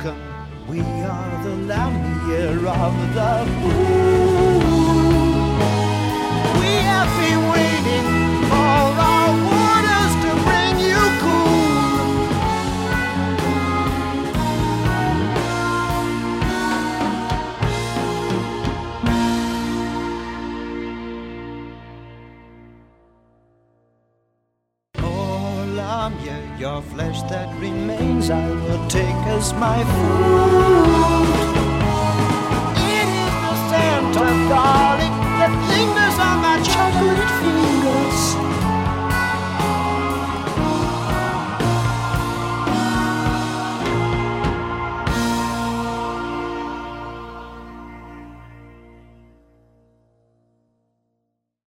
welcome. We are the Lamia of the moon. We have been waiting for our waters to bring you cool. Oh, Lamia, your flesh that remains I will take as my food. It is the scent of garlic that lingers on my